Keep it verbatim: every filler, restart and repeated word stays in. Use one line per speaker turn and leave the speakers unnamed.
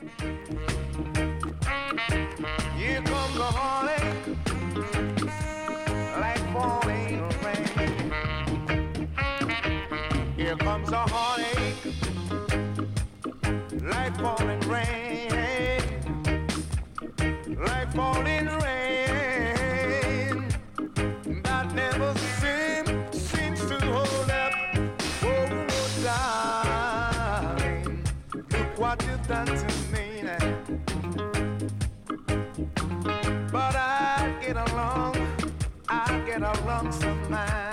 Here comes the heartache, like falling rain. Here comes the heartache, like falling rain, like falling rain. That never seems seems to hold up. Oh, darling, look what you've done to me now. But I get along, I get along somehow.